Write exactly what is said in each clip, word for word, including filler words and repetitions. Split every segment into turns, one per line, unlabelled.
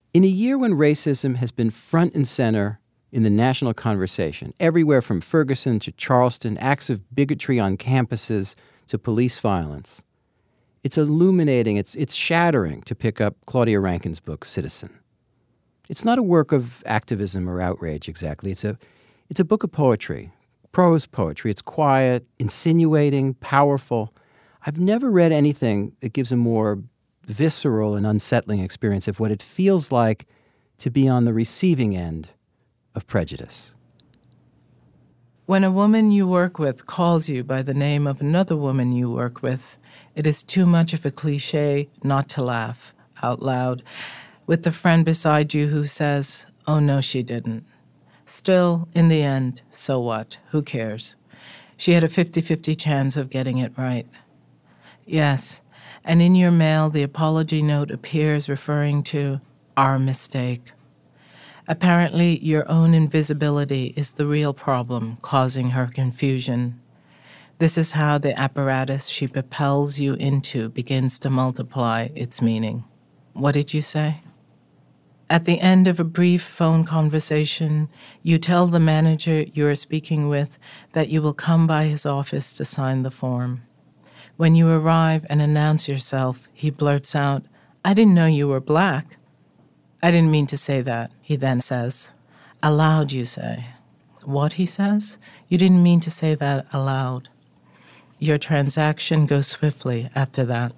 In a year when racism has been front and center in the national conversation, everywhere from Ferguson to Charleston, acts of bigotry on campuses to police violence, it's illuminating, it's, it's shattering to pick up Claudia Rankine's book, Citizen. It's not a work of activism or outrage exactly. It's a, it's a book of poetry, prose poetry. It's quiet, insinuating, powerful. I've never read anything that gives a more visceral and unsettling experience of what it feels like to be on the receiving end of prejudice.
When a woman you work with calls you by the name of another woman you work with, it is too much of a cliche not to laugh out loud with the friend beside you who says, "Oh, no, she didn't." Still, in the end, so what? Who cares? She had a fifty-fifty chance of getting it right. Yes, and in your mail, the apology note appears referring to our mistake. Apparently, your own invisibility is the real problem causing her confusion. This is how the apparatus she propels you into begins to multiply its meaning. What did you say? At the end of a brief phone conversation, you tell the manager you are speaking with that you will come by his office to sign the form. When you arrive and announce yourself, he blurts out, "I didn't know you were black." "I didn't mean to say that," he then says. Aloud, you say. What, he says? "You didn't mean to say that aloud." Your transaction goes swiftly after that.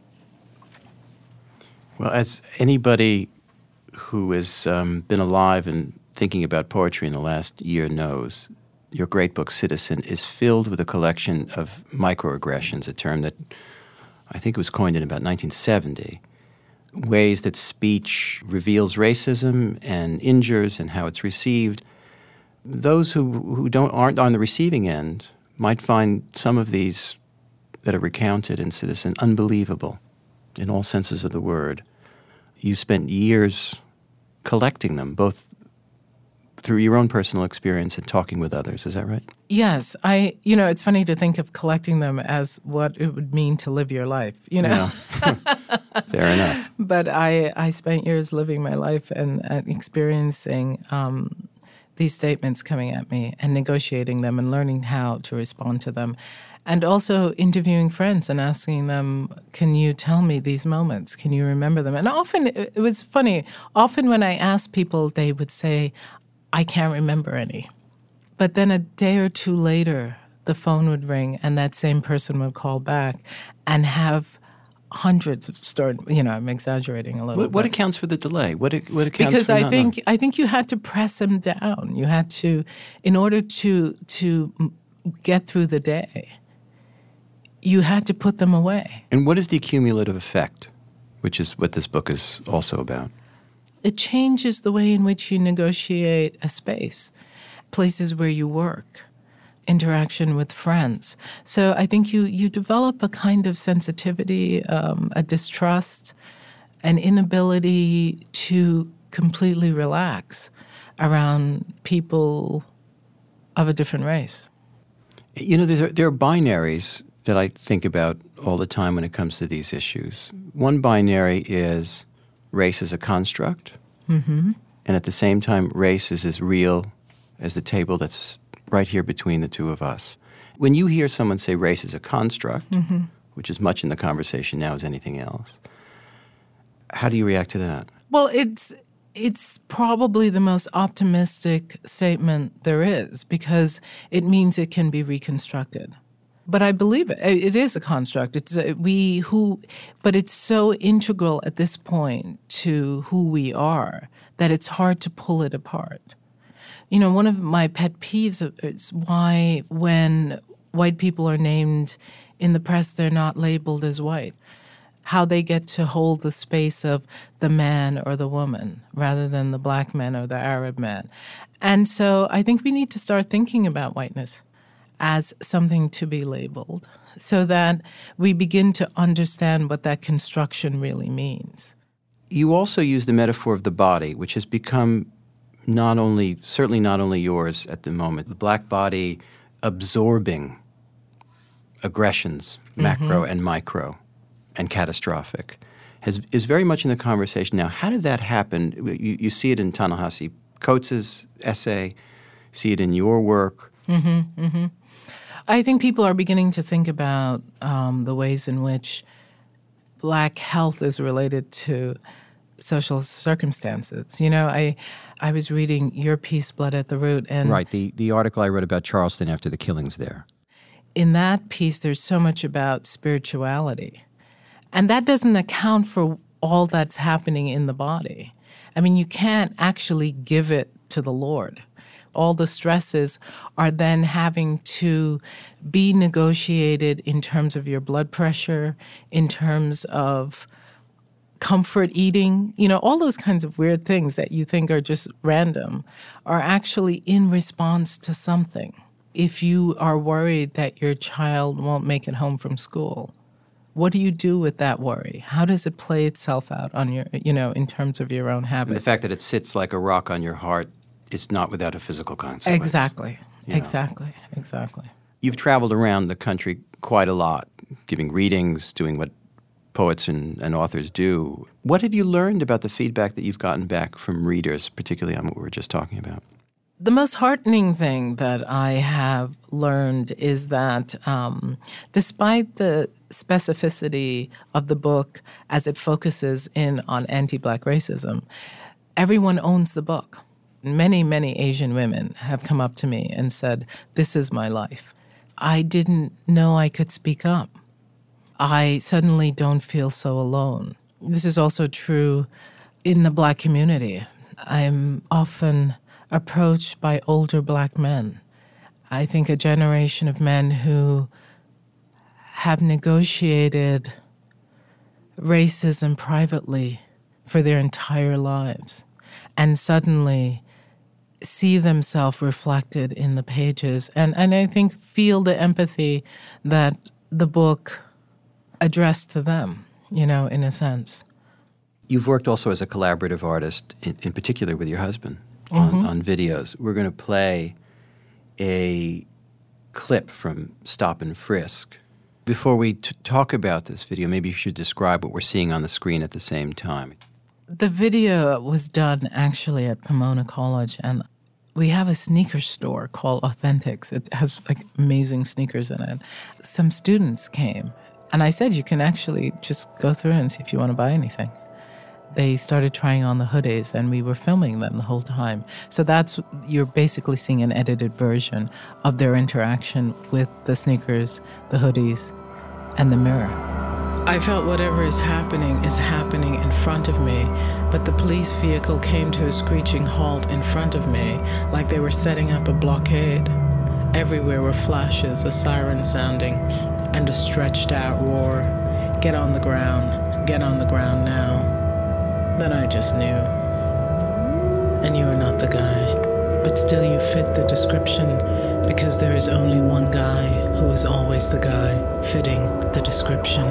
Well, as anybody who has um, been alive and thinking about poetry in the last year knows, your great book, Citizen, is filled with a collection of microaggressions, a term that I think was coined in about nineteen seventy, ways that speech reveals racism and injures and how it's received. Those who, who don't aren't on the receiving end might find some of these that are recounted in Citizen unbelievable in all senses of the word. You spent years collecting them, both through your own personal experience and talking with others. Is that right?
Yes. I, you know, it's funny to think of collecting them as what it would mean to live your life, you know?
Yeah. Fair enough.
But I, I spent years living my life and, and experiencing um, these statements coming at me and negotiating them and learning how to respond to them. And also interviewing friends and asking them, "Can you tell me these moments? Can you remember them?" And often, it was funny, often when I asked people, they would say, "I can't remember any." But then a day or two later, the phone would ring and that same person would call back and have hundreds of stories. You know, I'm exaggerating a little
What,
bit.
what accounts for the delay? What, what accounts
because
for
I
not
think
knowing?
I think you had to press them down. You had to, in order to to get through the day, you had to put them away.
And what is the cumulative effect, which is what this book is also about?
It changes the way in which you negotiate a space, places where you work, interaction with friends. So I think you, you develop a kind of sensitivity, um, a distrust, an inability to completely relax around people of a different race.
You know, there are, there are binaries that I think about all the time when it comes to these issues. One binary is race as a construct,
Mm-hmm.
and at the same time, race is as real as the table that's right here between the two of us. When you hear someone say race is a construct,
Mm-hmm.
which is much in the conversation now as anything else, how do you react to that?
Well, it's it's probably the most optimistic statement there is because it means it can be reconstructed. But I believe it. It is a construct. It's a, we who, but it's so integral at this point to who we are that it's hard to pull it apart. You know, one of my pet peeves is why when white people are named in the press, they're not labeled as white. How they get to hold the space of the man or the woman rather than the black man or the Arab man. And so I think we need to start thinking about whiteness as something to be labeled so that we begin to understand what that construction really means.
You also use the metaphor of the body, which has become not only, certainly not only yours at the moment, the black body absorbing aggressions, macro mm-hmm. and micro, and catastrophic. has is very much in the conversation now. How did that happen? You, you see it in Ta-Nehisi Coates' essay, see it in your work.
Mm-hmm, mm-hmm. I think people are beginning to think about um, the ways in which Black health is related to social circumstances. You know, I I was reading your piece, Blood at the Root, and
right, the, the article I wrote about Charleston after the killings there.
In that piece, there's so much about spirituality. And that doesn't account for all that's happening in the body. I mean, you can't actually give it to the Lord. All the stresses are then having to be negotiated in terms of your blood pressure, in terms of comfort eating. You know, all those kinds of weird things that you think are just random are actually in response to something. If you are worried that your child won't make it home from school, what do you do with that worry? How does it play itself out on your, you know, in terms of your own habits?
And the fact that it sits like a rock on your heart, it's not without a physical consequence.
Exactly,
you know.
exactly, exactly.
You've traveled around the country quite a lot, giving readings, doing what poets and, and authors do. What have you learned about the feedback that you've gotten back from readers, particularly on what we were just talking about?
The most heartening thing that I have learned is that um, despite the specificity of the book as it focuses in on anti-Black racism, everyone owns the book. Many, many Asian women have come up to me and said, "This is my life. I didn't know I could speak up. I suddenly don't feel so alone." This is also true in the Black community. I'm often approached by older Black men. I think a generation of men who have negotiated racism privately for their entire lives and suddenly see themselves reflected in the pages and, and I think feel the empathy that the book addressed to them, you know, in a sense.
You've worked also as a collaborative artist, in, in particular with your husband.
Mm-hmm.
On, on videos. We're going to play a clip from Stop and Frisk. Before we t- talk about this video, maybe you should describe what we're seeing on the screen at the same time.
The video was done actually at Pomona College, and we have a sneaker store called Authentics. It has like amazing sneakers in it. Some students came, and I said, you can actually just go through and see if you want to buy anything. They started trying on the hoodies, and we were filming them the whole time. So that's, you're basically seeing an edited version of their interaction with the sneakers, the hoodies, and the mirror. I felt whatever is happening is happening in front of me, but the police vehicle came to a screeching halt in front of me, like they were setting up a blockade. Everywhere were flashes, a siren sounding, and a stretched out roar. Get on the ground, get on the ground now. Then I just knew. And you are not the guy, but still you fit the description because there is only one guy who is always the guy fitting the description.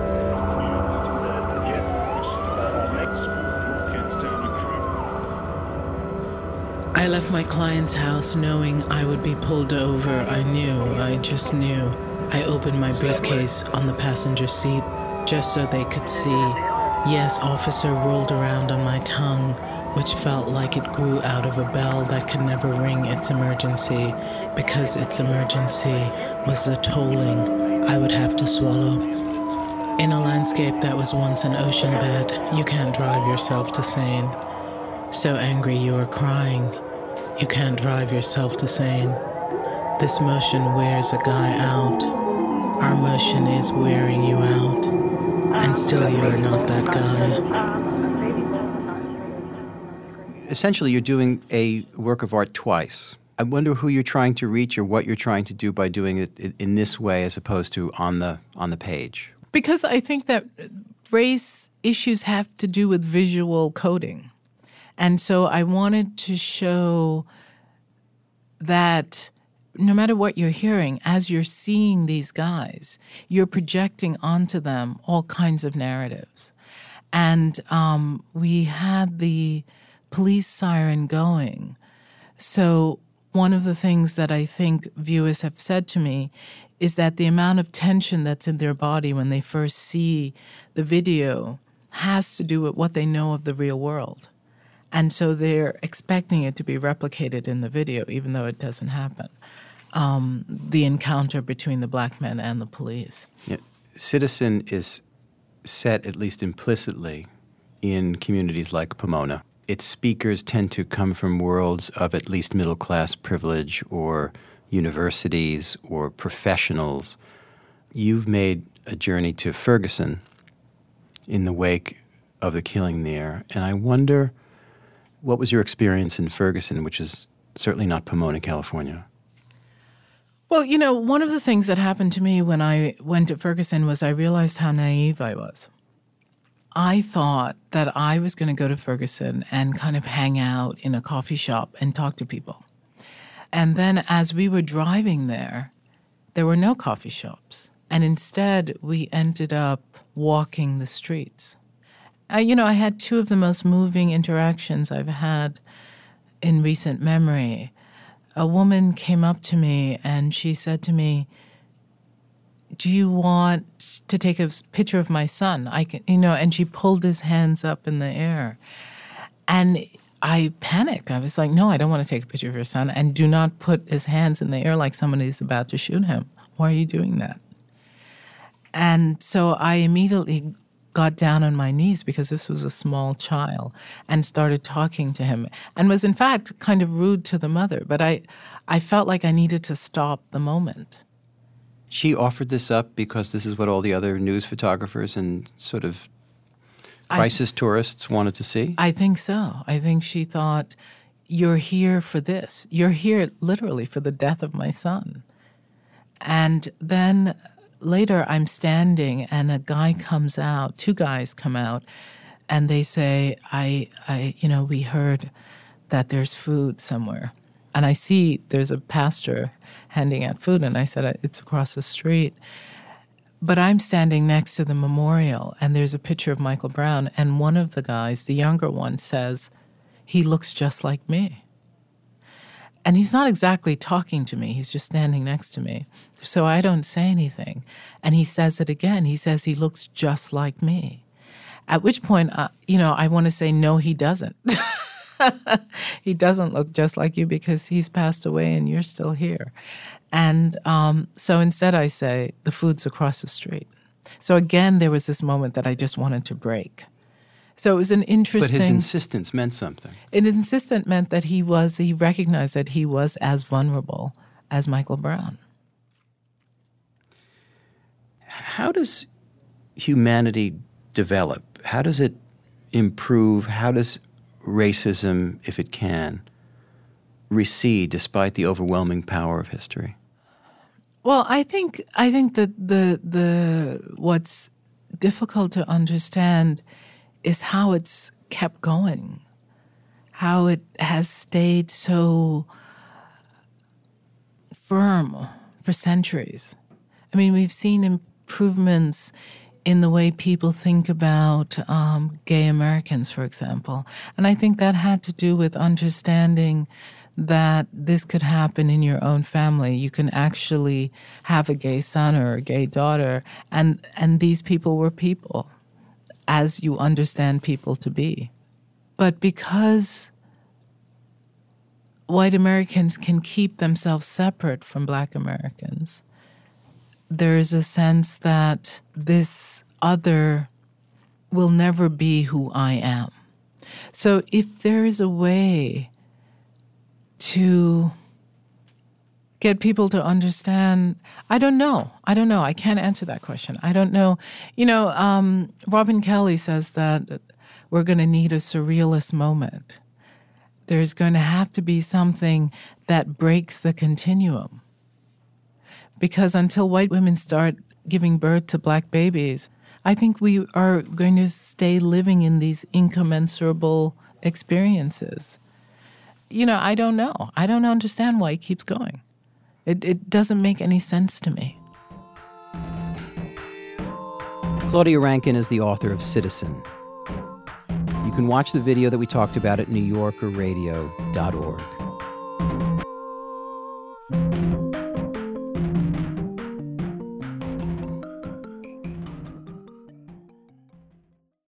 I left my client's house knowing I would be pulled over. I knew, I just knew. I opened my briefcase on the passenger seat just so they could see. Yes, officer rolled around on my tongue, which felt like it grew out of a bell that could never ring its emergency, because its emergency was the tolling I would have to swallow. In a landscape that was once an ocean bed, you can't drive yourself to sane. So angry you are crying, you can't drive yourself to sane. This motion wears a guy out. Our motion is wearing you out. And still you are not that guy.
Essentially, you're doing a work of art twice. I wonder who you're trying to reach or what you're trying to do by doing it in this way as opposed to on the on the page.
Because I think that race issues have to do with visual coding. And so I wanted to show that no matter what you're hearing, as you're seeing these guys, you're projecting onto them all kinds of narratives. And um, we had the police siren going. So one of the things that I think viewers have said to me is that the amount of tension that's in their body when they first see the video has to do with what they know of the real world. And so they're expecting it to be replicated in the video, even though it doesn't happen. Um, the encounter between the black men and the police.
Yeah. Citizen is set, at least implicitly, in communities like Pomona. Its speakers tend to come from worlds of at least middle-class privilege or universities or professionals. You've made a journey to Ferguson in the wake of the killing there, and I wonder, what was your experience in Ferguson, which is certainly not Pomona, California?
Well, you know, one of the things that happened to me when I went to Ferguson was I realized how naive I was. I thought that I was going to go to Ferguson and kind of hang out in a coffee shop and talk to people. And then as we were driving there, there were no coffee shops. And instead, we ended up walking the streets. Uh, you know, I had two of the most moving interactions I've had in recent memory. A woman came up to me and she said to me, "Do you want to take a picture of my son?" I can, you know, and she pulled his hands up in the air. And I panicked. I was like, "No, I don't want to take a picture of your son. And do not put his hands in the air like somebody's about to shoot him. Why are you doing that?" And so I immediately got down on my knees, because this was a small child, and started talking to him, and was in fact kind of rude to the mother. But I, I felt like I needed to stop the moment.
She offered this up because this is what all the other news photographers and sort of crisis I, tourists wanted to see? I
think so. I think she thought, you're here for this. You're here literally for the death of my son. And then later I'm standing and a guy comes out, two guys come out, and they say, I, I, you know, we heard that there's food somewhere. And I see there's a pastor handing out food, and I said, it's across the street. But I'm standing next to the memorial, and there's a picture of Michael Brown, and one of the guys, the younger one, says, he looks just like me. And he's not exactly talking to me. He's just standing next to me. So I don't say anything. And he says it again. He says he looks just like me. At which point, uh, you know, I want to say, no, he doesn't. He doesn't look just like you because he's passed away and you're still here. And um, so instead I say, the food's across the street. So again, there was this moment that I just wanted to break. So it was an interesting...
But his insistence meant something.
An insistence meant that he was, he recognized that he was as vulnerable as Michael Brown.
How does humanity develop? How does it improve? How does racism, if it can, recede despite the overwhelming power of history?
Well, I think I think that the the what's difficult to understand is how it's kept going, how it has stayed so firm for centuries. I mean, we've seen improvements in the way people think about um, gay Americans, for example. And I think that had to do with understanding that this could happen in your own family. You can actually have a gay son or a gay daughter, and, and these people were people, as you understand people to be. But because white Americans can keep themselves separate from black Americans, there's a sense that this other will never be who I am. So if there is a way to get people to understand, I don't know. I don't know. I can't answer that question. I don't know. You know, um, Robin Kelley says that we're going to need a surrealist moment. There's going to have to be something that breaks the continuum. Because until white women start giving birth to black babies, I think we are going to stay living in these incommensurable experiences. You know, I don't know. I don't understand why it keeps going. It, it doesn't make any sense to me.
Claudia Rankine is the author of Citizen. You can watch the video that we talked about at new yorker radio dot org.